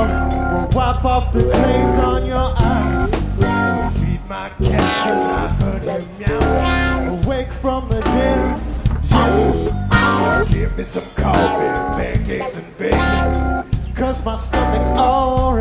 morning, we'll wipe off the glaze on your eyes. Feed my cat 'cause I heard him meow. Awake from the dim. Give me some coffee, pancakes and bacon, 'cause my stomach's already